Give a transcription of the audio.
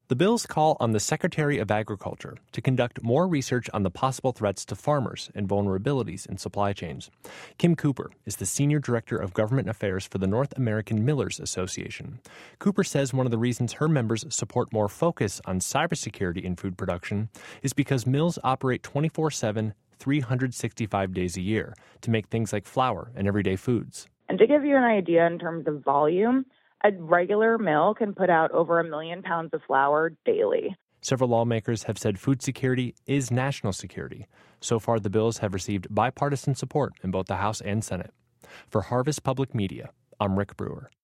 The bills call on the Secretary of Agriculture to conduct more research on the possible threats to farmers and vulnerabilities in supply chains. Kim Cooper is the Senior Director of Government Affairs for the North American Millers Association. Cooper says one of the reasons her members support more focus on cybersecurity in food production is because mills operate 24/7, 365 days a year to make things like flour and everyday foods. And to give you an idea in terms of volume, a regular mill can put out over 1 million pounds of flour daily. Several lawmakers have said food security is national security. So far, the bills have received bipartisan support in both the House and Senate. For Harvest Public Media, I'm Rick Brewer.